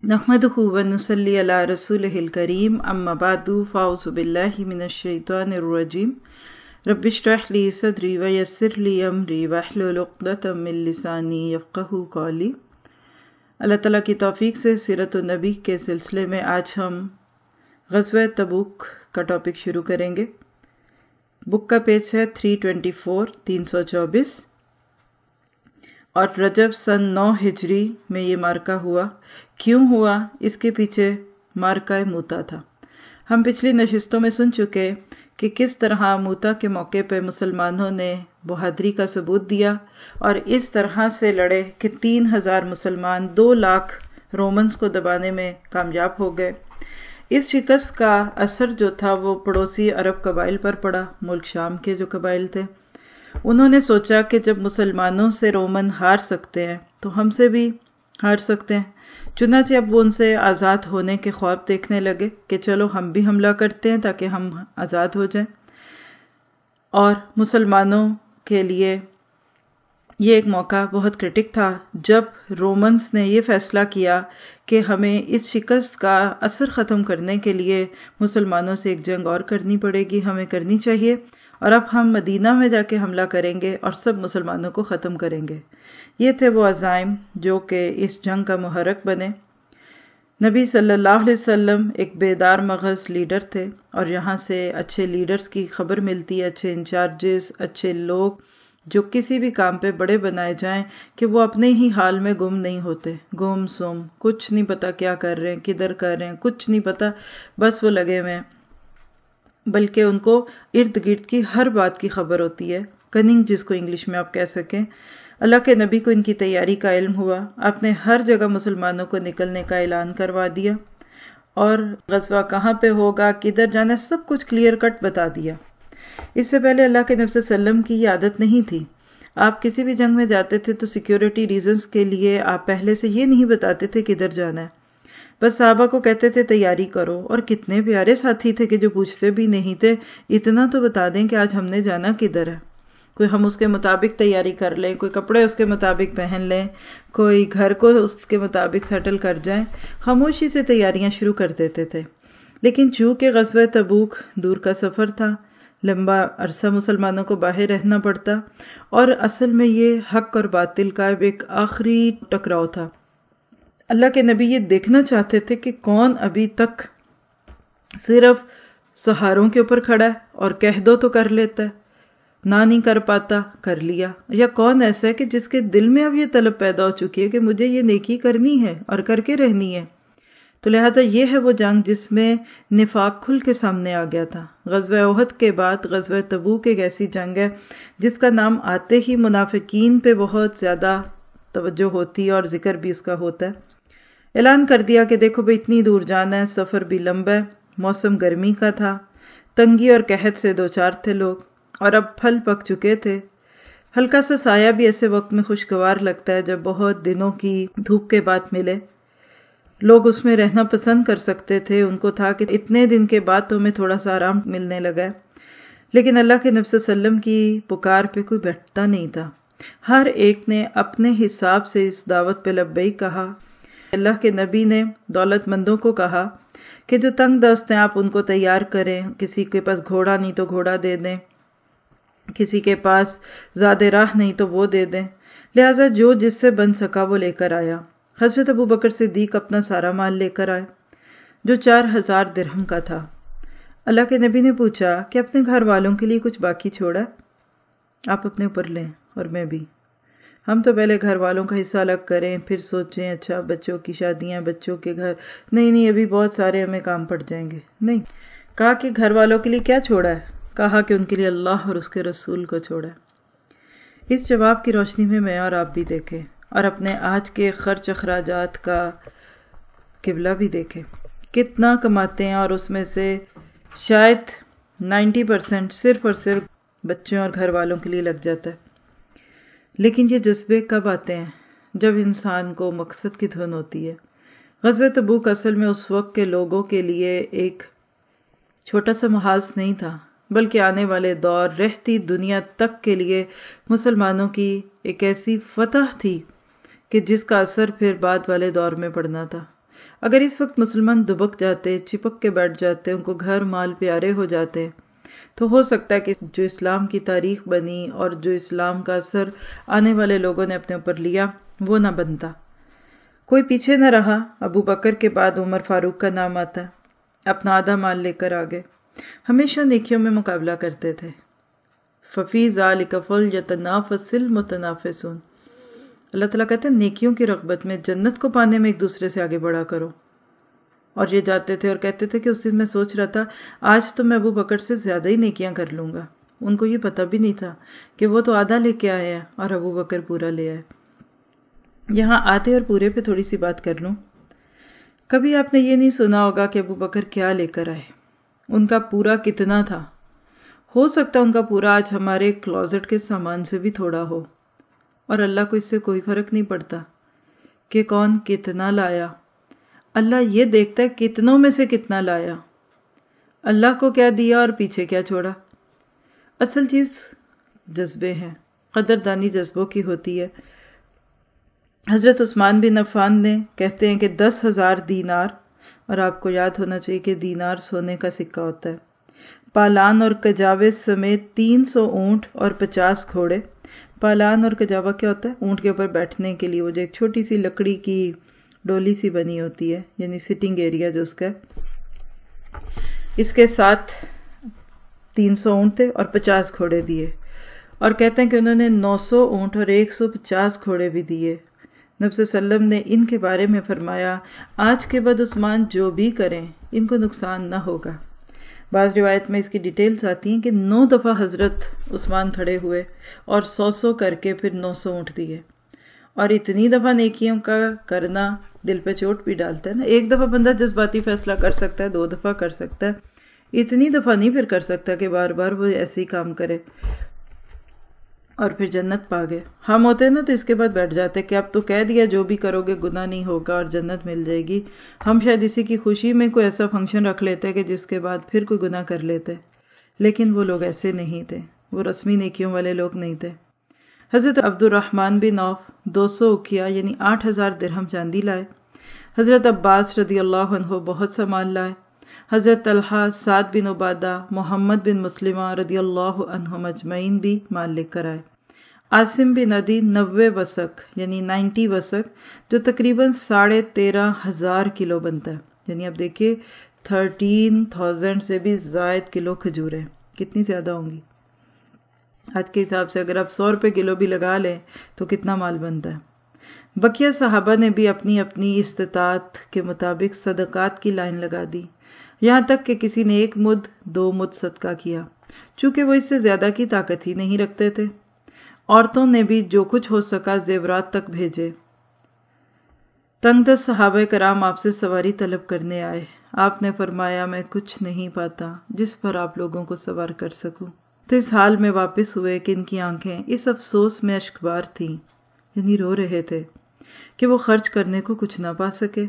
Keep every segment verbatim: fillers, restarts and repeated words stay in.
नहमदुहु व नुसल्ली अला रसूलिहिल करीम अम्मा बादु फ़ाउज़ु बिल्लाहि मिनश शैतानिर रजीम रब्बिश्रह ली सदरी व यस्सिर ली अमरी वहलुल उक़दतम मिन लिसानी यफ़क़हू क़ौली। अल्लाह ताला की तौफ़ीक से सीरत नबी के सिलसिले में आज हम ग़ज़वा तबूक का टॉपिक शुरू करेंगे। बुक का पेज है थ्री ट्वेंटी फोर तीन सौ चौबीस और रजब सन नौ हिजरी में ये मार्का हुआ। क्यों हुआ, इसके पीछे मार्का मूता था। हम पिछली नशिस्तों में सुन चुके कि किस तरह मूता के मौके पर मुसलमानों ने बहादुरी का सबूत दिया और इस तरह से लड़े कि तीन हजार मुसलमान दो लाख रोमन्स को दबाने में कामयाब हो गए। इस शिकस्त का असर जो था वो पड़ोसी अरब कबाइल पर पड़ा। मुल्क शाम के जो कबाइल थे उन्होंने सोचा कि जब मुसलमानों से रोमन हार सकते हैं तो हमसे भी हार सकते हैं। चुनांचे अब वो उनसे आज़ाद होने के ख्वाब देखने लगे कि चलो हम भी हमला करते हैं ताकि हम आज़ाद हो जाएं। और मुसलमानों के लिए ये एक मौका बहुत क्रिटिक था जब रोमन्स ने ये फ़ैसला किया कि हमें इस शिकस्त का असर ख़त्म करने के लिए मुसलमानों से एक जंग और करनी पड़ेगी, हमें करनी चाहिए और अब हम मदीना में जाके हमला करेंगे और सब मुसलमानों को ख़त्म करेंगे। ये थे वो अज़ाइम जो कि इस जंग का मुहर्रक बने। नबी सल्लल्लाहु अलैहि वसल्लम एक बेदार मगज़ लीडर थे और यहाँ से अच्छे लीडर्स की खबर मिलती है, अच्छे इंचार्जेस, अच्छे लोग जो किसी भी काम पे बड़े बनाए जाएं कि वो अपने ही हाल में गुम नहीं होते। गुम सुम कुछ नहीं पता क्या कर रहे हैं, किधर कर रहे हैं, कुछ नहीं पता, बस वो लगे हुए हैं, बल्कि उनको इर्द गिर्द की हर बात की खबर होती है। कनिंग जिसको इंग्लिश में आप कह सकें। अल्लाह के नबी को इनकी तैयारी का इल्म हुआ। आपने हर जगह मुसलमानों को निकलने का ऐलान करवा दिया और ग़ज़वा कहाँ पे होगा, किधर जाना, सब कुछ क्लियर कट बता दिया। इससे पहले अल्लाह के नबी सल्लल्लाहु अलैहि वसल्लम की ये आदत नहीं थी। आप किसी भी जंग में जाते थे तो सिक्योरिटी रीजंस के लिए आप पहले से ये नहीं बताते थे किधर जाना है, बस साहबा को कहते थे तैयारी करो। और कितने प्यारे साथी थे कि जो पूछते भी नहीं थे, इतना तो बता दें कि आज हमने जाना किधर है। कोई हम उसके मुताबिक तैयारी कर लें, कोई कपड़े उसके मुताबिक पहन लें, कोई घर को उसके मुताबिक सेटल कर जाएं, खामोशी से तैयारियां शुरू कर देते थे। लेकिन चूँकि ग़ज़वा तबूक दूर का सफ़र था, लंबा अरसा मुसलमानों को बाहर रहना पड़ता और असल में ये हक़ और बातिल का एक आखिरी टकराव था। अल्लाह के नबी ये देखना चाहते थे कि कौन अभी तक सिर्फ सहारों के ऊपर खड़ा है और कह दो तो कर लेता है, ना नहीं कर पाता कर लिया, या कौन ऐसा है कि जिसके दिल में अब ये तलब पैदा हो चुकी है कि मुझे ये नेकी करनी है और करके रहनी है। तो लिहाजा ये है वो जंग जिसमें निफाक खुल के सामने आ गया था। ग़ज़वा उहद के बाद ग़ज़वा तबूक एक ऐसी जंग है जिसका नाम आते ही मुनाफिकीन पे बहुत ज़्यादा तवज्जो होती है और ज़िक्र भी उसका होता है। ऐलान कर दिया कि देखो भाई इतनी दूर जाना है, सफ़र भी लंबा है, मौसम गर्मी का था, तंगी और कहत से दो चार थे लोग और अब फल पक चुके थे। हल्का सा साया भी ऐसे वक्त में खुशगवार लगता है जब बहुत दिनों की धूप के बाद मिले। लोग उसमें रहना पसंद कर सकते थे। उनको था कि इतने दिन के बाद तो हमें थोड़ा सा आराम मिलने लगा है। लेकिन अल्लाह के नबी सल्लल्लाहु अलैहि वसल्लम की पुकार पे कोई बैठता नहीं था। हर एक ने अपने हिसाब से इस दावत पे लब्बैक कहा। अल्लाह के नबी ने दौलतमंदों को कहा कि जो तंग दस्त हैं आप उनको तैयार करें, किसी के पास घोड़ा नहीं तो घोड़ा दे दें, किसी के पास ज़्यादा राह नहीं तो वो दे दें। लिहाजा जो जिससे बन सका वो लेकर आया। हज़रत अबू बकर सिद्दीक़ अपना सारा माल लेकर आए जो चार हजार दिरहम का था। अल्लाह के नबी ने पूछा कि अपने घर वालों के लिए कुछ बाकी छोड़ा? आप अपने ऊपर लें और मैं भी। हम तो पहले घर वालों का हिस्सा अलग करें, फिर सोचें अच्छा बच्चों की शादियां, बच्चों के घर, नहीं नहीं अभी बहुत सारे हमें काम पड़ जाएंगे। नहीं, कहा कि घर वालों के लिए क्या छोड़ा है? कहा कि उनके लिए अल्लाह और उसके रसूल को छोड़ा है। इस जवाब की रोशनी में मैं और आप भी देखें और अपने आज के खर्च अखराजात का किबला भी देखें। कितना कमाते हैं और उसमें से शायद नब्बे परसेंट सिर्फ और सिर्फ बच्चों और घर वालों के लिए लग जाता है। लेकिन ये जज्बे कब आते हैं? जब इंसान को मकसद की धुन होती है। ग़ज़वा तबूक असल में उस वक्त के लोगों के लिए एक छोटा सा महाज नहीं था, बल्कि आने वाले दौर, रहती दुनिया तक के लिए मुसलमानों की एक ऐसी फतह थी कि जिसका असर फिर बाद वाले दौर में पड़ना था। اگر اس وقت مسلمان دبک جاتے، چپک کے بیٹھ جاتے، ان کو گھر مال پیارے ہو جاتے، تو ہو سکتا ہے کہ جو اسلام کی تاریخ بنی اور جو اسلام کا اثر آنے والے لوگوں نے اپنے اوپر لیا وہ نہ بنتا۔ کوئی پیچھے نہ رہا۔ ابو بکر کے بعد عمر فاروق کا نام آتا ہے، اپنا آدھا مال لے کر آگے، ہمیشہ نیکیوں میں مقابلہ کرتے تھے۔ ففی ذالک فلیتنافس المتنافسون، اللہ تعالیٰ کہتے ہیں نیکیوں کی رغبت میں، جنت کو پانے میں ایک دوسرے سے آگے بڑھا کرو۔ اور یہ جاتے تھے اور کہتے تھے کہ اس دن میں سوچ رہا تھا آج تو میں ابو بکر سے زیادہ ہی نیکیاں کر لوں گا۔ ان کو یہ پتہ بھی نہیں تھا کہ وہ تو آدھا لے کے آئے ہیں اور ابو بکر پورا لے آئے۔ یہاں آدھے اور پورے پہ تھوڑی سی بات کر لوں۔ کبھی آپ نے یہ نہیں سنا ہوگا کہ ابو بکر کیا لے کر آئے، ان کا پورا کتنا تھا۔ ہو سکتا ہے ان کا پورا آج ہمارے کلوزٹ کے سامان سے بھی تھوڑا ہو، اور اللہ کو اس سے کوئی فرق نہیں پڑتا کہ کون کتنا لایا۔ اللہ یہ دیکھتا ہے کتنوں میں سے کتنا لایا، اللہ کو کیا دیا اور پیچھے کیا چھوڑا۔ اصل چیز جذبے ہیں، قدردانی جذبوں کی ہوتی ہے۔ حضرت عثمان بن عفان نے کہتے ہیں کہ دس ہزار دینار، اور آپ کو یاد ہونا چاہیے کہ دینار سونے کا سکہ ہوتا ہے، پالان اور کجاوے سمیت تین سو اونٹ اور پچاس گھوڑے۔ پالان اور کجاوا کیا ہوتا ہے؟ اونٹ کے اوپر بیٹھنے کے لیے وہ جو ایک چھوٹی سی لکڑی کی ڈولی سی بنی ہوتی ہے، یعنی سٹنگ ایریا جو اس کا ہے۔ اس کے ساتھ تین سو اونٹ تھے اور پچاس گھوڑے دیے، اور کہتے ہیں کہ انہوں نے نو سو اونٹ اور ایک سو پچاس گھوڑے بھی دیے۔ نبی صلی اللہ علیہ وسلم نے ان کے بارے میں فرمایا آج کے بعد عثمان جو بھی کریں ان کو نقصان نہ ہوگا۔ بعض روایت میں اس کی ڈیٹیلز آتی ہیں کہ نو دفعہ حضرت عثمان کھڑے ہوئے اور سو سو کر کے پھر نو سو اونٹ دیے۔ اور اتنی دفعہ نیکیوں کا کرنا دل پہ چوٹ بھی ڈالتا ہے نا۔ ایک دفعہ بندہ جذباتی فیصلہ کر سکتا ہے، دو دفعہ کر سکتا ہے، اتنی دفعہ نہیں پھر کر سکتا کہ بار بار وہ ایسے ہی کام کرے اور پھر جنت پا گئے۔ ہم ہوتے ہیں نا تو اس کے بعد بیٹھ جاتے کہ اب تو کہہ دیا جو بھی کرو گے گناہ نہیں ہوگا اور جنت مل جائے گی۔ ہم شاید اسی کی خوشی میں کوئی ایسا فنکشن رکھ لیتے کہ جس کے بعد پھر کوئی گناہ کر لیتے، لیکن وہ لوگ ایسے نہیں تھے، وہ رسمی نیکیوں والے لوگ نہیں تھے۔ حضرت عبد الرحمن بن عوف دو سو اکیا یعنی آٹھ ہزار درہم چاندی لائے۔ حضرت عباس رضی اللہ عنہ بہت سا مال لائے۔ حضرت طلحہ، سعد بن عبادہ، محمد بن مسلمہ رضی اللہ عنہم اجمعین بھی مال لے کر آئے۔ عاصم بن عدی نوے وسق یعنی نائنٹی وسق، جو تقریباً ساڑھے تیرہ ہزار کلو بنتا ہے، یعنی اب دیکھیے تھرٹین تھاؤزینڈ سے بھی زائد کلو کھجوریں کتنی زیادہ ہوں گی آج کے حساب سے۔ اگر آپ سو روپے کلو بھی لگا لیں تو کتنا مال بنتا ہے۔ بقیہ صحابہ نے بھی اپنی اپنی استطاعت کے مطابق صدقات کی لائن لگا دی، یہاں تک کہ کسی نے ایک مد دو مد صدقہ کیا، چونکہ وہ اس سے زیادہ کی طاقت ہی نہیں رکھتے تھے۔ عورتوں نے بھی جو کچھ ہو سکا زیورات تک بھیجے۔ تنگ دست صحابہ کرام آپ سے سواری طلب کرنے آئے، آپ نے فرمایا میں کچھ نہیں پاتا جس پر آپ لوگوں کو سوار کر سکوں۔ تو اس حال میں واپس ہوئے کہ ان کی آنکھیں اس افسوس میں اشکبار تھیں، یعنی رو رہے تھے کہ وہ خرچ کرنے کو کچھ نہ پا سکے۔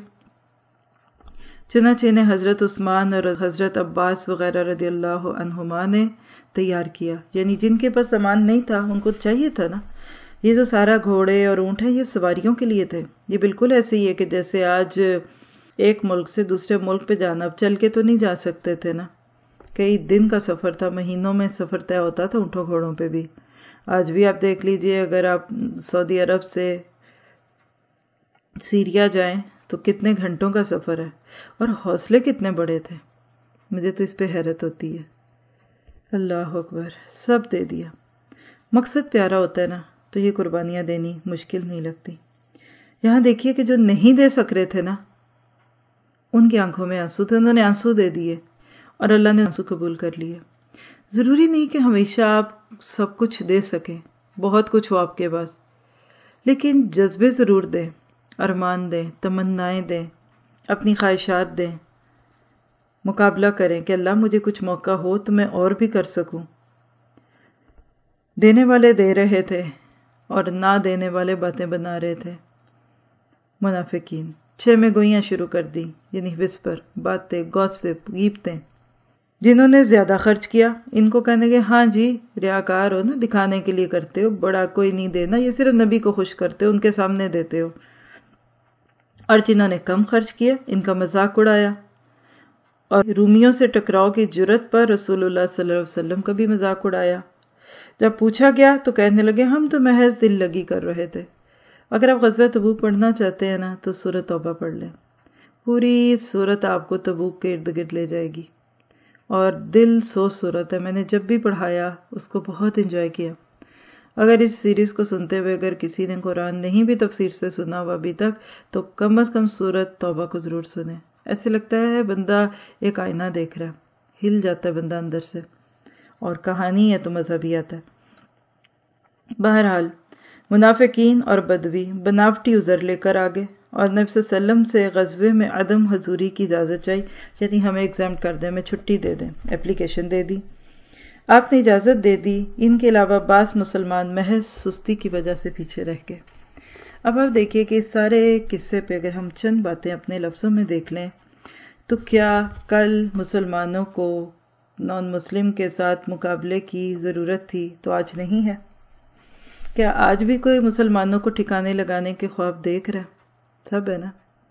چنانچہ انہیں حضرت عثمان اور حضرت عباس وغیرہ رضی اللہ عنہما نے تیار کیا، یعنی جن کے پاس سامان نہیں تھا ان کو چاہیے تھا نا۔ یہ جو سارا گھوڑے اور اونٹ ہیں یہ سواریوں کے لیے تھے۔ یہ بالکل ایسے ہی ہے کہ جیسے آج ایک ملک سے دوسرے ملک پہ جانا، اب چل کے تو نہیں جا سکتے تھے نا، کئی دن کا سفر تھا، مہینوں میں سفر طے ہوتا تھا اونٹوں گھوڑوں پہ بھی۔ آج بھی آپ دیکھ لیجئے اگر آپ سعودی عرب سے سیریا جائیں تو کتنے گھنٹوں کا سفر ہے، اور حوصلے کتنے بڑے تھے۔ مجھے تو اس پہ حیرت ہوتی ہے۔ اللہ اکبر، سب دے دیا۔ مقصد پیارا ہوتا ہے نا تو یہ قربانیاں دینی مشکل نہیں لگتی۔ یہاں دیکھیے کہ جو نہیں دے سک رہے تھے نا ان کی آنکھوں میں آنسو تھے، انہوں نے آنسو دے دیے اور اللہ نے آنسو قبول کر لیے۔ ضروری نہیں کہ ہمیشہ آپ سب کچھ دے سکیں، بہت کچھ ہو آپ کے پاس، لیکن جذبے ضرور دیں، ارمان دیں، تمنائیں دیں، اپنی خواہشات دیں، مقابلہ کریں کہ اللہ مجھے کچھ موقع ہو تو میں اور بھی کر سکوں۔ دینے والے دے رہے تھے اور نہ دینے والے باتیں بنا رہے تھے۔ منافقین چھ میں گوئیاں شروع کر دی، یعنی وسپر، باتیں، گوسپ، غیبتیں۔ جنہوں نے زیادہ خرچ کیا ان کو کہنے گے ہاں جی ریاکار ہو نا، دکھانے کے لیے کرتے ہو، بڑا کوئی نہیں دینا، یہ صرف نبی کو خوش کرتے ہو، ان کے سامنے دیتے ہو۔ اور جنہوں نے کم خرچ کیا ان کا مذاق اڑایا، اور رومیوں سے ٹکراؤ کی جرت پر رسول اللہ صلی اللہ علیہ وسلم کا بھی مذاق اڑایا۔ جب پوچھا گیا تو کہنے لگے ہم تو محض دل لگی کر رہے تھے۔ اگر آپ غزوہ تبوک پڑھنا چاہتے ہیں نا تو سورۃ توبہ پڑھ لیں، پوری سورت آپ کو تبوک کے ارد گرد لے جائے گی، اور دل سوز سورت ہے۔ میں نے جب بھی پڑھایا اس کو بہت انجوائے کیا۔ اگر اس سیریز کو سنتے ہوئے اگر کسی نے قرآن نہیں بھی تفسیر سے سنا ہوا ابھی تک تو کم از کم سورۃ توبہ کو ضرور سنیں۔ ایسے لگتا ہے بندہ ایک آئینہ دیکھ رہا ہے، ہل جاتا ہے بندہ اندر سے، اور کہانی ہے تو مزہ بھی آتا ہے۔ بہرحال منافقین اور بدوی بناوٹی عذر لے کر آگے، اور نبی صلی اللہ علیہ وسلم سے غزوے میں عدم حضوری کی اجازت چاہی، یعنی ہمیں ایگزامٹ کر دیں، ہمیں چھٹی دے دیں، اپلیکیشن دے دی۔ آپ نے اجازت دے دی، ان کے علاوہ بعض مسلمان محض سستی کی وجہ سے پیچھے رہ گئے۔ اب آپ دیکھیے کہ اس سارے قصے پہ اگر ہم چند باتیں اپنے لفظوں میں دیکھ لیں تو کیا کل مسلمانوں کو نان مسلم کے ساتھ مقابلے کی ضرورت تھی تو آج نہیں ہے؟ کیا آج بھی کوئی مسلمانوں کو ٹھکانے لگانے کے خواب دیکھ رہا ہے؟ سب ہے نا۔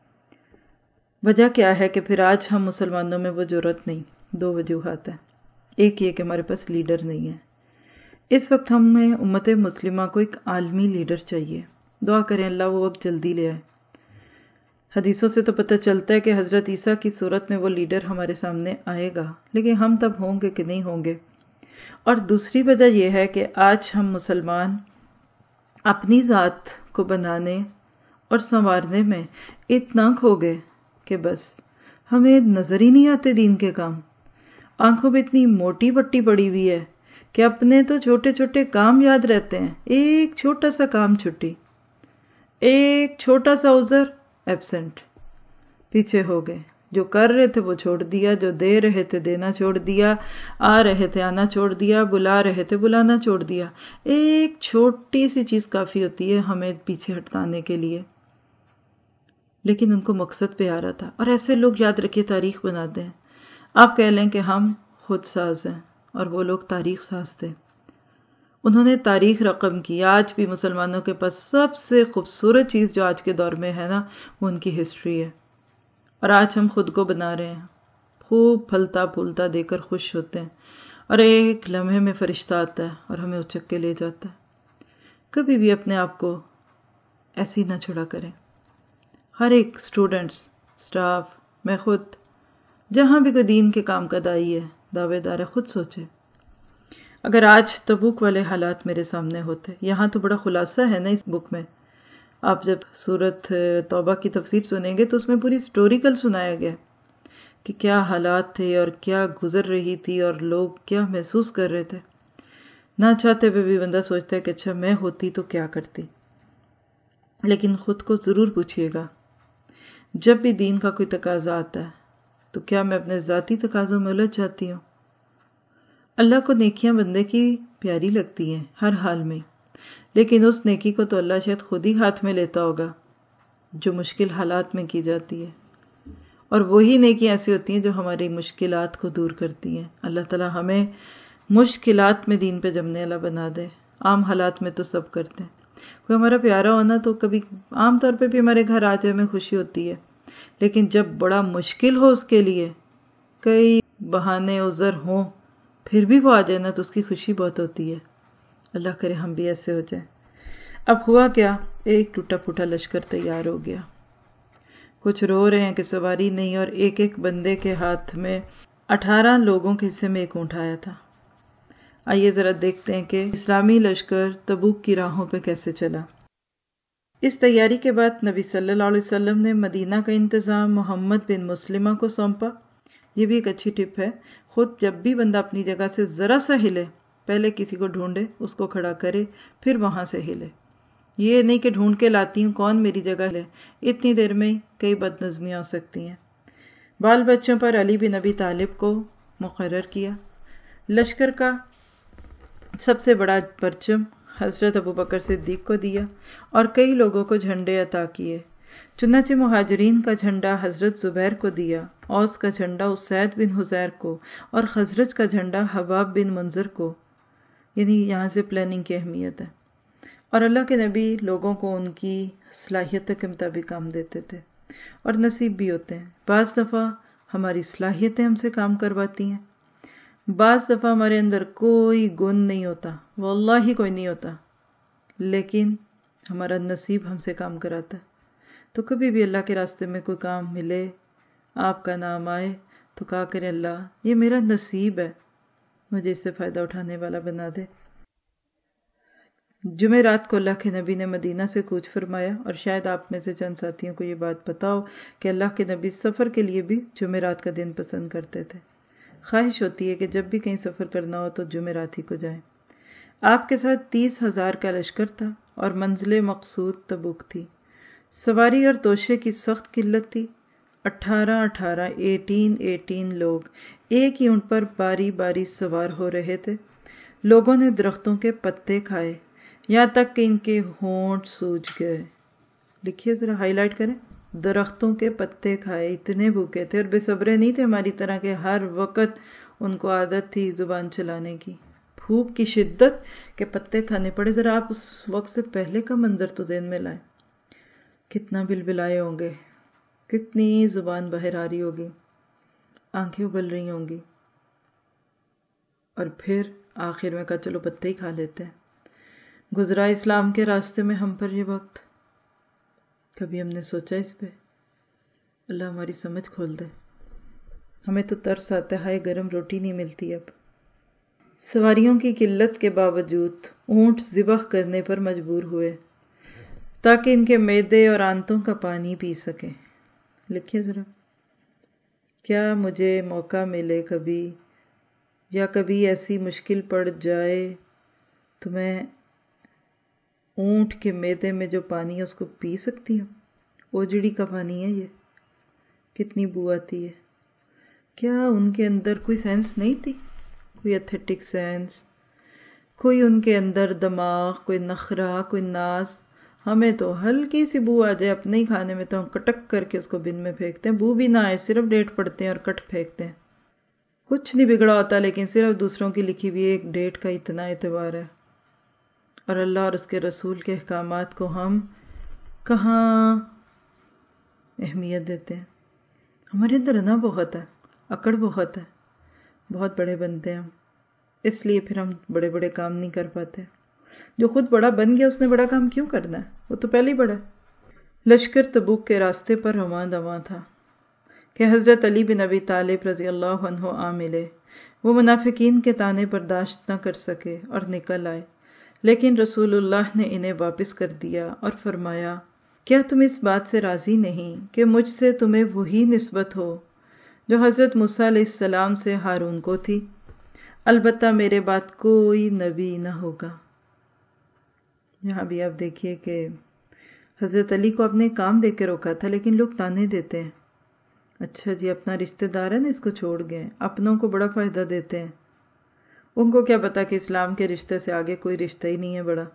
وجہ کیا ہے کہ پھر آج ہم مسلمانوں میں وہ جرأت نہیں؟ دو وجوہات ہیں۔ ایک یہ کہ ہمارے پاس لیڈر نہیں ہے۔ اس وقت ہمیں امت مسلمہ کو ایک عالمی لیڈر چاہیے۔ دعا کریں اللہ وہ وقت جلدی لے آئے۔ حدیثوں سے تو پتہ چلتا ہے کہ حضرت عیسیٰ کی صورت میں وہ لیڈر ہمارے سامنے آئے گا، لیکن ہم تب ہوں گے کہ نہیں ہوں گے۔ اور دوسری وجہ یہ ہے کہ آج ہم مسلمان اپنی ذات کو بنانے اور سنوارنے میں اتنا کھو گئے کہ بس ہمیں نظر ہی نہیں آتے دین کے کام۔ آنکھوں پہ اتنی موٹی پٹی پڑی ہوئی ہے کہ اپنے تو چھوٹے چھوٹے کام یاد رہتے ہیں، ایک چھوٹا سا کام چھٹی، ایک چھوٹا سا عذر ایبسنٹ، پیچھے ہو گئے۔ جو کر رہے تھے وہ چھوڑ دیا، جو دے رہے تھے دینا چھوڑ دیا، آ رہے تھے آنا چھوڑ دیا، بلا رہے تھے بلانا چھوڑ دیا۔ ایک چھوٹی سی چیز کافی ہوتی ہے ہمیں پیچھے ہٹانے کے لیے، لیکن ان کو مقصد پہ آ رہا تھا۔ اور ایسے لوگ یاد رکھیے تاریخ بناتے ہیں۔ آپ کہہ لیں کہ ہم خود ساز ہیں اور وہ لوگ تاریخ ساز تھے، انہوں نے تاریخ رقم کی۔ آج بھی مسلمانوں کے پاس سب سے خوبصورت چیز جو آج کے دور میں ہے نا وہ ان کی ہسٹری ہے، اور آج ہم خود کو بنا رہے ہیں، خوب پھلتا پھولتا دے کر خوش ہوتے ہیں، اور ایک لمحے میں فرشتہ آتا ہے اور ہمیں اچک کے لے جاتا ہے۔ کبھی بھی اپنے آپ کو ایسی نہ چھڑا کریں۔ ہر ایک اسٹوڈنٹس، اسٹاف، میں خود، جہاں بھی کوئی دین کے کام کا داعی ہے، دعوے دار ہے، خود سوچے اگر آج تبوک والے حالات میرے سامنے ہوتے۔ یہاں تو بڑا خلاصہ ہے نا اس بک میں، آپ جب سورۃ توبہ کی تفسیر سنیں گے تو اس میں پوری ہسٹوریکل سنایا گیا کہ کیا حالات تھے اور کیا گزر رہی تھی اور لوگ کیا محسوس کر رہے تھے۔ نہ چاہتے ہوئے بھی بندہ سوچتا ہے کہ اچھا میں ہوتی تو کیا کرتی۔ لیکن خود کو ضرور پوچھئے گا جب بھی دین کا کوئی تقاضا آتا ہے تو کیا میں اپنے ذاتی تقاضوں میں الجھ جاتی ہوں؟ اللہ کو نیکیاں بندے کی پیاری لگتی ہیں ہر حال میں، لیکن اس نیکی کو تو اللہ شاید خود ہی ہاتھ میں لیتا ہوگا جو مشکل حالات میں کی جاتی ہے، اور وہی نیکی ایسی ہوتی ہیں جو ہماری مشکلات کو دور کرتی ہیں۔ اللہ تعالی ہمیں مشکلات میں دین پہ جمنے والا بنا دے۔ عام حالات میں تو سب کرتے ہیں، کوئی ہمارا پیارا ہونا تو کبھی عام طور پہ بھی ہمارے گھر آ جائے ہمیں خوشی ہوتی ہے، لیکن جب بڑا مشکل ہو اس کے لیے، کئی بہانے عذر ہوں، پھر بھی وہ آ جائے نا تو اس کی خوشی بہت ہوتی ہے۔ اللہ کرے ہم بھی ایسے ہو جائیں۔ اب ہوا کیا، ایک ٹوٹا پھوٹا لشکر تیار ہو گیا۔ کچھ رو رہے ہیں کہ سواری نہیں، اور ایک ایک بندے کے ہاتھ میں اٹھارہ لوگوں کے حصے میں ایک اونٹ آیا تھا۔ آئیے ذرا دیکھتے ہیں کہ اسلامی لشکر تبوک کی راہوں پہ کیسے چلا۔ اس تیاری کے بعد نبی صلی اللہ علیہ وسلم نے مدینہ کا انتظام محمد بن مسلمہ کو سونپا۔ یہ بھی ایک اچھی ٹپ ہے، خود جب بھی بندہ اپنی جگہ سے ذرا سا ہلے، پہلے کسی کو ڈھونڈے، اس کو کھڑا کرے، پھر وہاں سے ہلے۔ یہ نہیں کہ ڈھونڈ کے لاتی ہوں کون میری جگہ ہلے، اتنی دیر میں کئی بد نظمیاں ہو سکتی ہیں۔ بال بچوں پر علی بن ابی طالب کو مقرر کیا۔ لشکر کا سب سے بڑا پرچم حضرت ابوبکر صدیق کو دیا اور کئی لوگوں کو جھنڈے عطا کیے۔ چنانچہ مہاجرین کا جھنڈا حضرت زبیر کو دیا، اوس کا جھنڈا اسید بن حضیر کو، اور خزرج کا جھنڈا حباب بن منظر کو۔ یعنی یہاں سے پلاننگ کی اہمیت ہے، اور اللہ کے نبی لوگوں کو ان کی صلاحیت کے مطابق کام دیتے تھے۔ اور نصیب بھی ہوتے ہیں۔ بعض دفعہ ہماری صلاحیتیں ہم سے کام کرواتی ہیں، بعض دفعہ ہمارے اندر کوئی گن نہیں ہوتا، واللہ کوئی نہیں ہوتا، لیکن ہمارا نصیب ہم سے کام کراتا ہے۔ تو کبھی بھی اللہ کے راستے میں کوئی کام ملے، آپ کا نام آئے، تو کہا کریں اللہ یہ میرا نصیب ہے، مجھے اس سے فائدہ اٹھانے والا بنا دے۔ جمعرات کو اللہ کے نبی نے مدینہ سے کوچ فرمایا، اور شاید آپ میں سے چند ساتھیوں کو یہ بات پتہ ہو کہ اللہ کے نبی سفر کے لیے بھی جمعرات کا دن پسند کرتے تھے۔ خواہش ہوتی ہے کہ جب بھی کہیں سفر کرنا ہو تو جمعرات ہی کو جائیں۔ آپ کے ساتھ تیس ہزار کا لشکر تھا اور منزل مقصود تبوک تھی۔ سواری اور توشے کی سخت قلت تھی۔ اٹھارہ اٹھارہ ایٹین ایٹین لوگ ایک ہی اونٹ پر باری باری سوار ہو رہے تھے۔ لوگوں نے درختوں کے پتے کھائے یہاں تک کہ ان کے ہونٹ سوج گئے۔ لکھیے ذرا، ہائی لائٹ کریں، درختوں کے پتے کھائے، اتنے بھوکے تھے اور بے صبرے نہیں تھے ہماری طرح کہ ہر وقت ان کو عادت تھی زبان چلانے کی۔ بھوک کی شدت کہ پتے کھانے پڑے، ذرا آپ اس وقت سے پہلے کا منظر تو ذہن میں لائیں، کتنا بلبلائے ہوں گے، کتنی زبان باہر آ رہی ہوگی، آنکھیں ابل رہی ہوں گی، اور پھر آخر میں کہا چلو پتے ہی کھا لیتے ہیں۔ گزرا اسلام کے راستے میں ہم پر یہ وقت، کبھی ہم نے سوچا اس پہ؟ اللہ ہماری سمجھ کھول دے۔ ہمیں تو ترس آتا ہے، ہائے گرم روٹی نہیں ملتی اب۔ سواریوں کی قلت کے باوجود اونٹ ذبح کرنے پر مجبور ہوئے تاکہ ان کے معدے اور آنتوں کا پانی پی سکیں۔ لکھیے ذرا، کیا مجھے موقع ملے کبھی، یا کبھی ایسی مشکل پڑ جائے تو میں اونٹ کے معدے میں جو پانی ہے اس کو پی سکتی ہوں؟ اوجڑی کا پانی ہے یہ، کتنی بو آتی ہے۔ کیا ان کے اندر کوئی سینس نہیں تھی، کوئی ایتھیٹک سینس، کوئی ان کے اندر دماغ، کوئی نخرہ، کوئی ناز؟ ہمیں تو ہلکی سی بو آ جائے اپنے ہی کھانے میں تو ہم کٹک کر کے اس کو بن میں پھینکتے ہیں، بو بھی نہ آئے صرف ڈیٹ پڑتے ہیں اور کٹ پھینکتے ہیں۔ کچھ نہیں بگڑا ہوتا، لیکن صرف دوسروں کی لکھی ہوئی ایک ڈیٹ کا اتنا اعتبار ہے، اور اللہ اور اس کے رسول کے احکامات کو ہم کہاں اہمیت دیتے ہیں۔ ہمارے اندر انا بہت ہے، اکڑ بہت ہے، بہت بڑے بنتے ہیں ہم، اس لیے پھر ہم بڑے بڑے کام نہیں کر پاتے۔ جو خود بڑا بن گیا اس نے بڑا کام کیوں کرنا ہے، وہ تو پہلے ہی بڑا ہے۔ لشکر تبوک کے راستے پر رواں دواں تھا کہ حضرت علی بن ابی طالب رضی اللہ عنہ آ ملے۔ وہ منافقین کے طعنے برداشت نہ کر سکے اور نکل آئے، لیکن رسول اللہ نے انہیں واپس کر دیا اور فرمایا، کیا تم اس بات سے راضی نہیں کہ مجھ سے تمہیں وہی نسبت ہو جو حضرت موسیٰ علیہ السلام سے ہارون کو تھی؟ البتہ میرے بعد کوئی نبی نہ ہوگا۔ یہاں بھی آپ دیکھیے کہ حضرت علی کو اپنے کام دے کے روکا تھا، لیکن لوگ تانے دیتے ہیں، اچھا جی اپنا رشتہ دار ہے نا اس کو چھوڑ گئے، اپنوں کو بڑا فائدہ دیتے ہیں، ان کو کیا پتا کہ اسلام کے رشتے سے آگے کوئی رشتہ ہی نہیں ہے بڑا۔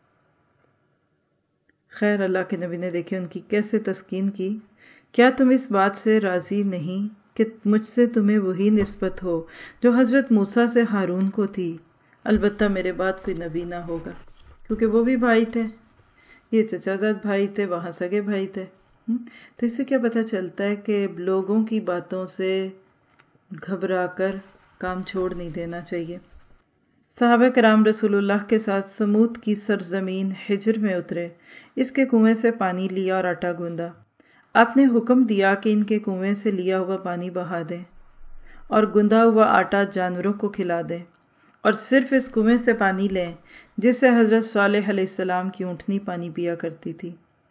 خیر، اللہ کے نبی نے دیکھے ان کی کیسے تسکین کی، کیا تم اس بات سے راضی نہیں کہ مجھ سے تمہیں وہی نسبت ہو جو حضرت موسیٰ سے ہارون کو تھی؟ البتہ میرے بعد کوئی نبی نہ ہوگا، کیونکہ وہ بھی بھائی تھے، یہ چچا زاد بھائی تھے، وہاں سگے بھائی تھے۔ تو اس سے کیا پتہ چلتا ہے کہ لوگوں کی باتوں سے گھبرا کر کام چھوڑ نہیں دینا چاہیے۔ صحابہ کرام رسول اللہ کے ساتھ سمود کی سرزمین حجر میں اترے، اس کے کنویں سے پانی لیا اور آٹا گوندا۔ آپ نے حکم دیا کہ ان کے کنویں سے لیا ہوا پانی بہا دیں اور گندا ہوا آٹا جانوروں کو کھلا دیں، اور صرف اس کنویں سے پانی لیں جس سے حضرت صالح علیہ السلام کی اونٹنی پانی پیا کرتی تھی۔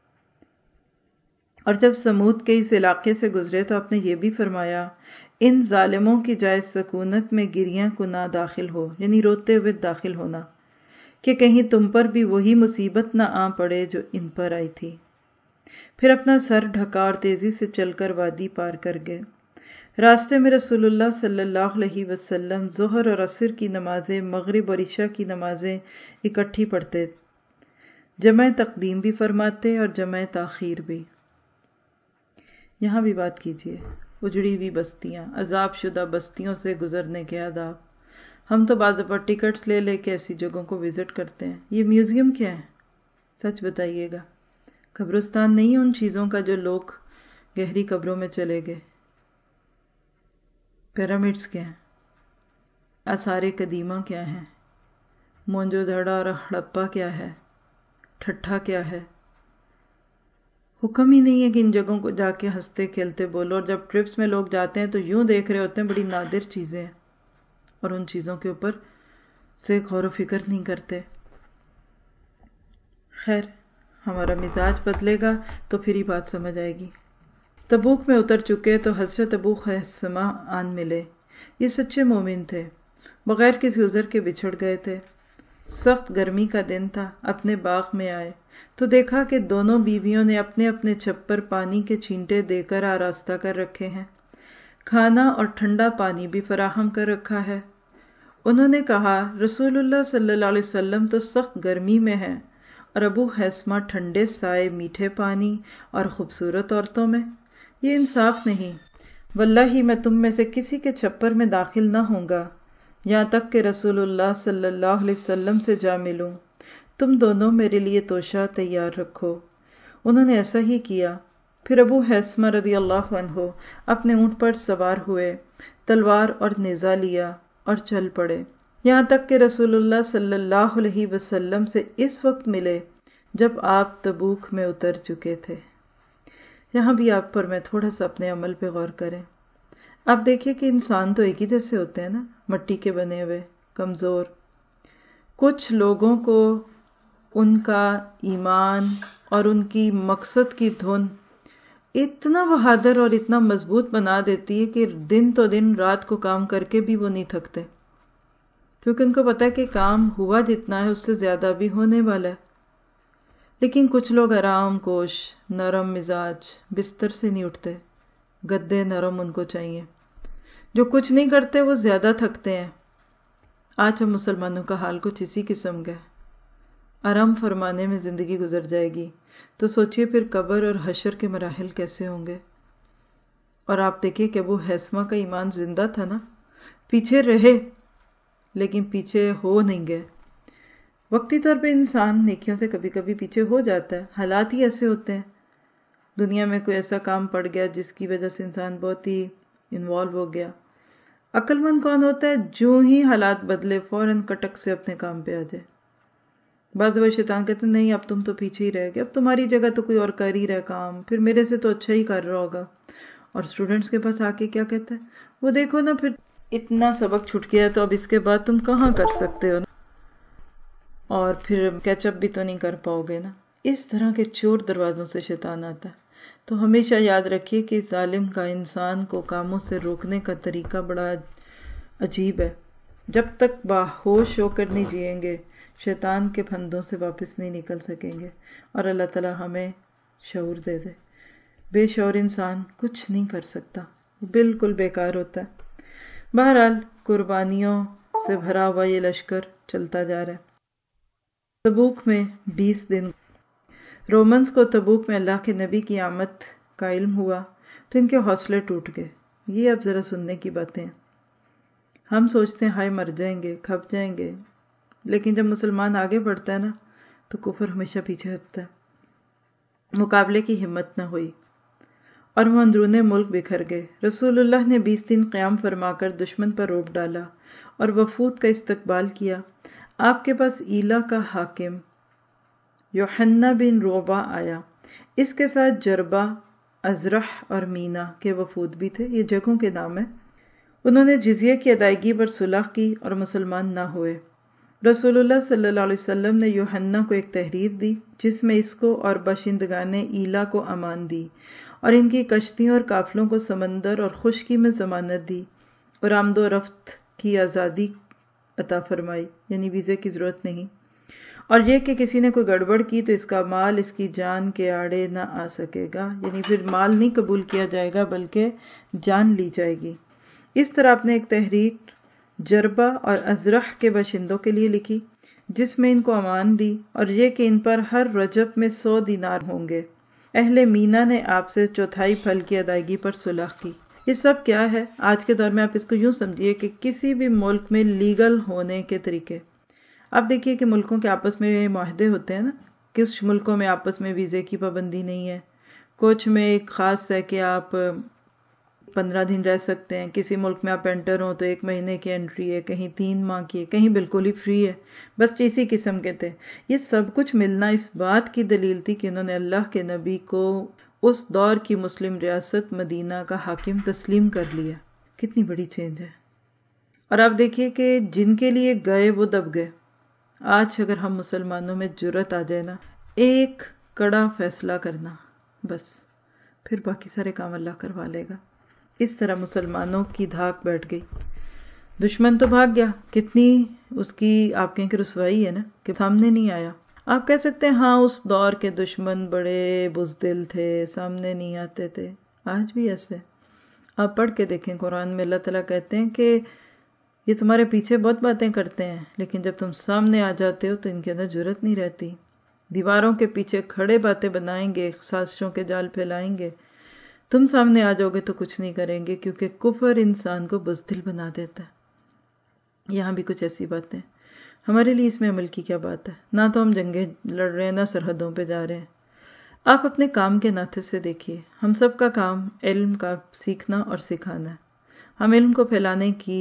اور جب سمود کے اس علاقے سے گزرے تو آپ نے یہ بھی فرمایا، ان ظالموں کی جائے سکونت میں گریاں کو نہ داخل ہو، یعنی روتے ہوئے داخل ہونا، کہ کہیں تم پر بھی وہی مصیبت نہ آ پڑے جو ان پر آئی تھی۔ پھر اپنا سر ڈھکا اور تیزی سے چل کر وادی پار کر گئے۔ راستے میں رسول اللہ صلی اللہ علیہ وسلم ظہر اور عصر کی نمازیں، مغرب اور عشاء کی نمازیں اکٹھی پڑھتے، جمع تقدیم بھی فرماتے اور جمع تاخیر بھی۔ یہاں بھی بات کیجیے، اجڑی ہوئی بستیاں، عذاب شدہ بستیوں سے گزرنے کے آداب۔ ہم تو بعض دفعہ ٹکٹس لے لے کے ایسی جگہوں کو وزٹ کرتے ہیں۔ یہ میوزیم کیا ہے؟ سچ بتائیے گا، قبرستان نہیں ہے ان چیزوں کا جو لوگ گہری قبروں میں چلے گئے۔ پیرامڈس کیا ہیں؟ آثار قدیمہ کیا ہیں؟ مونجو دڑا اور ہڑپا کیا ہے؟ ٹھٹھا کیا ہے؟ حکم ہی نہیں ہے کہ ان جگہوں کو جا کے ہنستے کھیلتے بولو، اور جب ٹرپس میں لوگ جاتے ہیں تو یوں دیکھ رہے ہوتے ہیں، بڑی نادر چیزیں ہیں، اور ان چیزوں کے اوپر سے غور و فکر نہیں کرتے۔ خیر، ہمارا مزاج بدلے گا تو پھر ہی بات سمجھ آئے گی۔ تبوک میں اتر چکے تو حضرت ابو خیثمہ آن ملے۔ یہ سچے مومن تھے، بغیر کسی عذر کے بچھڑ گئے تھے۔ سخت گرمی کا دن تھا، اپنے باغ میں آئے تو دیکھا کہ دونوں بیویوں نے اپنے اپنے چھپر پانی کے چھینٹے دے کر آراستہ کر رکھے ہیں، کھانا اور ٹھنڈا پانی بھی فراہم کر رکھا ہے۔ انہوں نے کہا، رسول اللہ صلی اللہ علیہ وسلم تو سخت گرمی میں ہیں اور ابو خیثمہ ٹھنڈے سائے، میٹھے پانی اور خوبصورت عورتوں میں؟ یہ انصاف نہیں۔ واللہ میں تم میں سے کسی کے چھپر میں داخل نہ ہوں گا یہاں تک کہ رسول اللہ صلی اللہ علیہ وسلم سے جا ملوں۔ تم دونوں میرے لیے توشہ تیار رکھو۔ انہوں نے ایسا ہی کیا۔ پھر ابو خیثمہ رضی اللہ عنہ اپنے اونٹ پر سوار ہوئے، تلوار اور نیزہ لیا اور چل پڑے، یہاں تک کہ رسول اللہ صلی اللہ علیہ وسلم سے اس وقت ملے جب آپ تبوک میں اتر چکے تھے۔ یہاں بھی آپ پر میں تھوڑا سا اپنے عمل پہ غور کریں۔ آپ دیکھیں کہ انسان تو ایک ہی جیسے ہوتے ہیں نا، مٹی کے بنے ہوئے، کمزور۔ کچھ لوگوں کو ان کا ایمان اور ان کی مقصد کی دھن اتنا بہادر اور اتنا مضبوط بنا دیتی ہے کہ دن تو دن رات کو کام کر کے بھی وہ نہیں تھکتے، کیونکہ ان کو پتہ ہے کہ کام ہوا جتنا ہے اس سے زیادہ بھی ہونے والا ہے۔ لیکن کچھ لوگ آرام کوش، نرم مزاج، بستر سے نہیں اٹھتے، گدے نرم ان کو چاہیے، جو کچھ نہیں کرتے وہ زیادہ تھکتے ہیں۔ آج ہم مسلمانوں کا حال کچھ اسی قسم کا ہے۔ آرام فرمانے میں زندگی گزر جائے گی تو سوچئے پھر قبر اور حشر کے مراحل کیسے ہوں گے۔ اور آپ دیکھیں کہ ابو خیثمہ کا ایمان زندہ تھا نا، پیچھے رہے لیکن پیچھے ہو نہیں گئے۔ وقتی طور پہ انسان نیکیوں سے کبھی کبھی پیچھے ہو جاتا ہے، حالات ہی ایسے ہوتے ہیں۔ دنیا میں کوئی ایسا کام پڑ گیا جس کی وجہ سے انسان بہت ہی انوالو ہو گیا۔ عقل مند کون ہوتا ہے؟ جو ہی حالات بدلے فوراً کٹک سے اپنے کام پہ آ جائے۔ بعض دفعہ شیطان کہتے ہیں نہیں اب تم تو پیچھے ہی رہ گئے، اب تمہاری جگہ تو کوئی اور کر ہی رہا کام، پھر میرے سے تو اچھا ہی کر رہا ہوگا۔ اور اسٹوڈنٹس کے پاس آ کے کیا کہتا ہے، وہ دیکھو نا پھر اتنا سبق چھٹ گیا تو اب اس کے بعد تم کہاں کر سکتے ہو نا، اور پھر کیچ اپ بھی تو نہیں کر پاؤ گے نا۔ اس طرح کے چور دروازوں سے شیطان آتا ہے۔ تو ہمیشہ یاد رکھیے کہ ظالم کا انسان کو کاموں سے روکنے کا طریقہ بڑا عجیب ہے۔ جب تک باہوش ہو کر نہیں جئیں گے شیطان کے پھندوں سے واپس نہیں نکل سکیں گے، اور اللہ تعالیٰ ہمیں شعور دے دے۔ بے شعور انسان کچھ نہیں کر سکتا، بالکل بیکار ہوتا ہے۔ بہرحال قربانیوں سے بھرا ہوا یہ لشکر چلتا جا رہا ہے۔ تبوک میں بیس دن رومنز کو تبوک میں اللہ کے نبی کی آمد کا علم ہوا تو ان کے حوصلے ٹوٹ گئے۔ یہ اب ذرا سننے کی باتیں ہیں۔ ہم سوچتے ہیں ہائے مر جائیں گے، کھپ جائیں گے، لیکن جب مسلمان آگے بڑھتا ہے نا تو کفر ہمیشہ پیچھے ہٹتا ہے۔ مقابلے کی ہمت نہ ہوئی اور وہ اندرون ملک بکھر گئے۔ رسول اللہ نے بیس دن قیام فرما کر دشمن پر روب ڈالا اور وفود کا استقبال کیا۔ آپ کے پاس ایلا کا حاکم یوحنا بن روبہ آیا، اس کے ساتھ جربہ، ازرح اور مینا کے وفود بھی تھے، یہ جگہوں کے نام ہیں۔ انہوں نے جزیہ کی ادائیگی پر صلح کی اور مسلمان نہ ہوئے۔ رسول اللہ صلی اللہ علیہ وسلم نے یوحنا کو ایک تحریر دی جس میں اس کو اور باشندگان ایلا کو امان دی اور ان کی کشتیوں اور قافلوں کو سمندر اور خشکی میں ضمانت دی اور آمد و رفت کی آزادی عطا فرمائی، یعنی ویزے کی ضرورت نہیں، اور یہ کہ کسی نے کوئی گڑبڑ کی تو اس کا مال اس کی جان کے آڑے نہ آ سکے گا، یعنی پھر مال نہیں قبول کیا جائے گا بلکہ جان لی جائے گی۔ اس طرح آپ نے ایک تحریر جربہ اور ازرح کے باشندوں کے لیے لکھی جس میں ان کو امان دی اور یہ کہ ان پر ہر رجب میں سو دینار ہوں گے۔ اہل مینا نے آپ سے چوتھائی پھل کی ادائیگی پر صلح کی۔ یہ سب کیا ہے؟ آج کے دور میں آپ اس کو یوں سمجھیے کہ کسی بھی ملک میں لیگل ہونے کے طریقے۔ آپ دیکھیے کہ ملکوں کے آپس میں معاہدے ہوتے ہیں نا، کچھ ملکوں میں آپس میں ویزے کی پابندی نہیں ہے، کوچ میں ایک خاص ہے کہ آپ پندرہ دن رہ سکتے ہیں، کسی ملک میں آپ انٹر ہوں تو ایک مہینے کی انٹری ہے، کہیں تین ماہ کی ہے، کہیں بالکل ہی فری ہے، بس اسی قسم کے تھے۔ یہ سب کچھ ملنا اس بات کی دلیل تھی کہ انہوں نے اللہ کے نبی کو اس دور کی مسلم ریاست مدینہ کا حاکم تسلیم کر لیا۔ کتنی بڑی چینج ہے۔ اور آپ دیکھیے کہ جن کے لیے گئے وہ دب گئے۔ آج اگر ہم مسلمانوں میں جرت آ جائے نا، ایک کڑا فیصلہ کرنا، بس پھر باقی سارے کام اللہ کروا لے گا۔ اس طرح مسلمانوں کی دھاک بیٹھ گئی۔ دشمن تو بھاگ گیا، کتنی اس کی آپ کہیں کہ رسوائی ہے نا کہ سامنے نہیں آیا۔ آپ کہہ سکتے ہیں ہاں اس دور کے دشمن بڑے بزدل تھے، سامنے نہیں آتے تھے، آج بھی ایسے۔ آپ پڑھ کے دیکھیں قرآن میں اللہ تعالیٰ کہتے ہیں کہ یہ تمہارے پیچھے بہت باتیں کرتے ہیں، لیکن جب تم سامنے آ جاتے ہو تو ان کے اندر جرت نہیں رہتی۔ دیواروں کے پیچھے کھڑے باتیں بنائیں گے، سازشوں کے جال پھیلائیں گے، تم سامنے آ جاؤ گے تو کچھ نہیں کریں گے، کیونکہ کفر انسان کو بزدل بنا دیتا ہے۔ یہاں بھی کچھ ایسی باتیں ہمارے لیے اس میں عمل کی کیا بات ہے؟ نہ تو ہم جنگیں لڑ رہے ہیں، نہ سرحدوں پہ جا رہے ہیں۔ آپ اپنے کام کے ناطے سے دیکھیے، ہم سب کا کام علم کا سیکھنا اور سکھانا ہے۔ ہم علم کو پھیلانے کی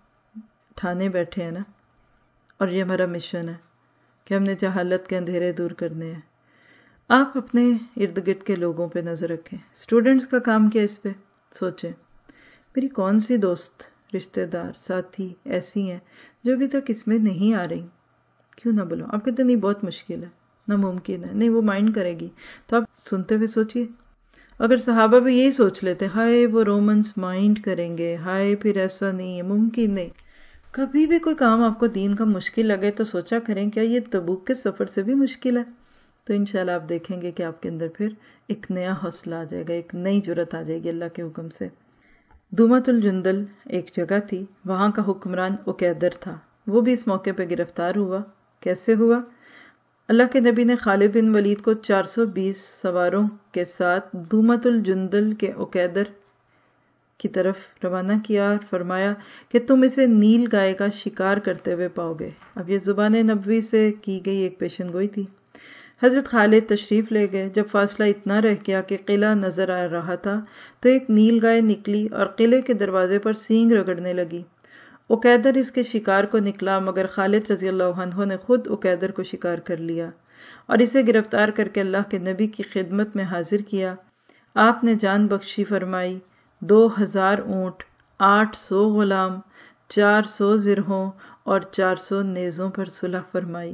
ٹھانے بیٹھے ہیں نا، اور یہ ہمارا مشن ہے کہ ہم نے جہالت کے اندھیرے دور کرنے ہیں۔ آپ اپنے ارد گرد کے لوگوں پہ نظر رکھیں۔ اسٹوڈنٹس کا کام کیا اس پہ سوچیں، میری کون سی دوست، رشتہ دار، ساتھی ایسی ہیں جو ابھی تک اس میں نہیں آ رہی، کیوں نہ بولو؟ آپ کہتے نہیں بہت مشکل ہے، ناممکن ہے، نہیں وہ مائنڈ کرے گی، تو آپ سنتے ہوئے سوچئے۔ اگر صحابہ بھی یہی سوچ لیتے ہائے وہ رومنس مائنڈ کریں گے، ہائے پھر ایسا نہیں ہے، ممکن نہیں۔ کبھی بھی کوئی کام آپ کو دین کا مشکل لگے تو سوچا کریں کیا یہ تبوک کے سفر سے بھی مشکل ہے؟ تو انشاءاللہ آپ دیکھیں گے کہ آپ کے اندر پھر ایک نیا حوصلہ آ جائے گا، ایک نئی جرت آ جائے گی اللہ کے حکم سے۔ دومت الجندل ایک جگہ تھی، وہاں کا حکمران عقیدر تھا، وہ بھی اس موقع پہ گرفتار ہوا۔ کیسے ہوا؟ اللہ کے نبی نے خالد بن ولید کو چار سو بیس سواروں کے ساتھ دومت الجندل کے عقیدر کی طرف روانہ کیا اور فرمایا کہ تم اسے نیل گائے کا شکار کرتے ہوئے پاؤ گے۔ اب یہ زبان نبوی سے کی گئی ایک پیشن گوئی تھی۔ حضرت خالد تشریف لے گئے۔ جب فاصلہ اتنا رہ گیا کہ قلعہ نظر آ رہا تھا تو ایک نیل گائے نکلی اور قلعے کے دروازے پر سینگ رگڑنے لگی۔ عقیدر اس کے شکار کو نکلا، مگر خالد رضی اللہ عنہ نے خود عقیدر کو شکار کر لیا اور اسے گرفتار کر کے اللہ کے نبی کی خدمت میں حاضر کیا۔ آپ نے جان بخشی فرمائی، دو ہزار اونٹ، آٹھ سو غلام، چار سو زرہوں اور چار سو نیزوں پر صلح فرمائی۔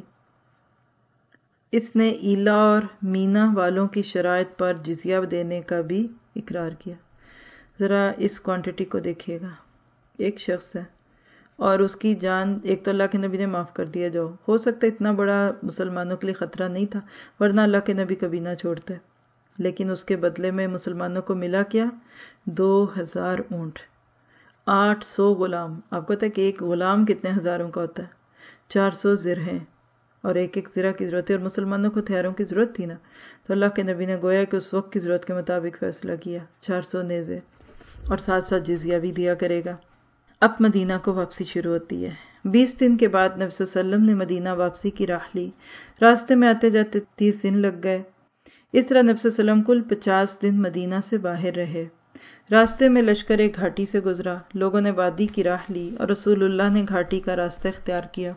اس نے ایلا اور مینا والوں کی شرائط پر جزیہ دینے کا بھی اقرار کیا۔ ذرا اس کوانٹٹی کو دیکھیے گا، ایک شخص ہے اور اس کی جان ایک تو اللہ کے نبی نے معاف کر دیا، جو ہو سکتا ہے اتنا بڑا مسلمانوں کے لیے خطرہ نہیں تھا، ورنہ اللہ کے نبی کبھی نہ چھوڑتے، لیکن اس کے بدلے میں مسلمانوں کو ملا کیا؟ دو ہزار اونٹ، آٹھ سو غلام۔ آپ کو پتہ ہے کہ ایک غلام کتنے ہزاروں کا ہوتا ہے؟ چار سو زرہیں، اور ایک ایک زرہ کی ضرورت ہے، اور مسلمانوں کو ہتھیاروں کی ضرورت تھی نا، تو اللہ کے نبی نے گویا کہ اس وقت کی ضرورت کے مطابق فیصلہ کیا، چار سو نیزے، اور ساتھ ساتھ جزیہ بھی دیا کرے گا۔ اب مدینہ کو واپسی شروع ہوتی ہے۔ بیس دن کے بعد نبی صلی اللہ علیہ وسلم نے مدینہ واپسی کی راہ لی۔ راستے میں آتے جاتے تیس دن لگ گئے۔ اس طرح نبی صلی اللہ علیہ وسلم کل پچاس دن مدینہ سے باہر رہے۔ راستے میں لشکر ایک گھاٹی سے گزرا، لوگوں نے وادی کی راہ لی اور رسول اللہ نے گھاٹی کا راستہ اختیار کیا۔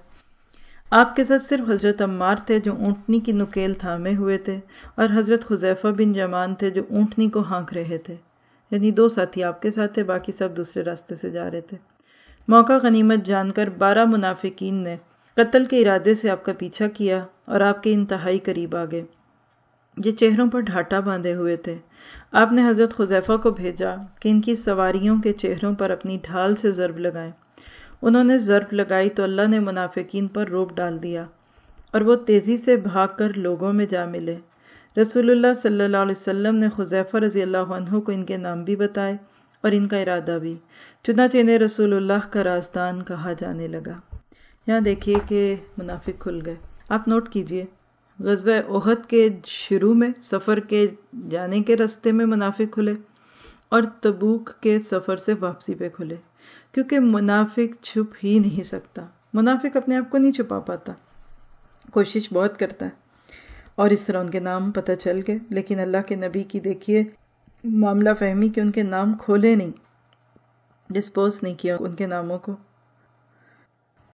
آپ کے ساتھ صرف حضرت عمار تھے جو اونٹنی کی نکیل تھامے ہوئے تھے، اور حضرت حذیفہ بن یمان تھے جو اونٹنی کو ہانک رہے تھے، یعنی دو ساتھی آپ کے ساتھ تھے، باقی سب دوسرے راستے سے جا رہے تھے۔ موقع غنیمت جان کر بارہ منافقین نے قتل کے ارادے سے آپ کا پیچھا کیا اور آپ کے انتہائی قریب آ گئے۔ یہ چہروں پر ڈھاٹا باندھے ہوئے تھے۔ آپ نے حضرت حذیفہ کو بھیجا کہ ان کی سواریوں کے چہروں پر اپنی ڈھال سے ضرب لگائیں۔ انہوں نے ضرب لگائی تو اللہ نے منافقین پر رعب ڈال دیا اور وہ تیزی سے بھاگ کر لوگوں میں جا ملے۔ رسول اللہ صلی اللہ علیہ وسلم نے حذیفہ رضی اللہ عنہ کو ان کے نام بھی بتائے اور ان کا ارادہ بھی، چنانچہ انہیں رسول اللہ کا رازدان کہا جانے لگا۔ یہاں دیکھیے کہ منافق کھل گئے۔ آپ نوٹ کیجئے، غزوہ احد کے شروع میں سفر کے جانے کے راستے میں منافق کھلے اور تبوک کے سفر سے واپسی پہ کھلے، کیونکہ منافق چھپ ہی نہیں سکتا۔ منافق اپنے آپ کو نہیں چھپا پاتا، کوشش بہت کرتا ہے، اور اس طرح ان کے نام پتہ چل گئے. لیکن اللہ کے نبی کی دیکھیے معاملہ فہمی کہ ان کے نام کھولے نہیں، ڈسپوز نہیں کیا ان کے ناموں کو.